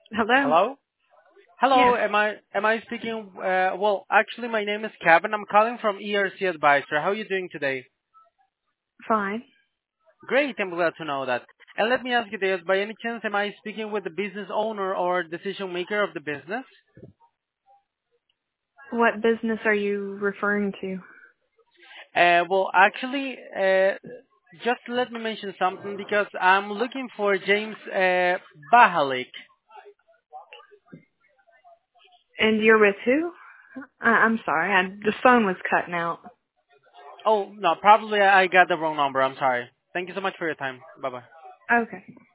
Hello? Hello? Hello, Yes, am I speaking? Well, actually, my name is Kevin. I'm calling from ERC Advisor. How are you doing today? fine. Great, I'm glad to know that. And let me ask you this, by any chance, am I speaking with the business owner or decision maker of the business? What business are you referring to? Well, actually, just let me mention something because I'm looking for James Bahalik. And you're with who? I'm sorry, the phone was cutting out. Oh, no, probably I got the wrong number. I'm sorry. Thank you so much for your time. Bye-bye. Okay.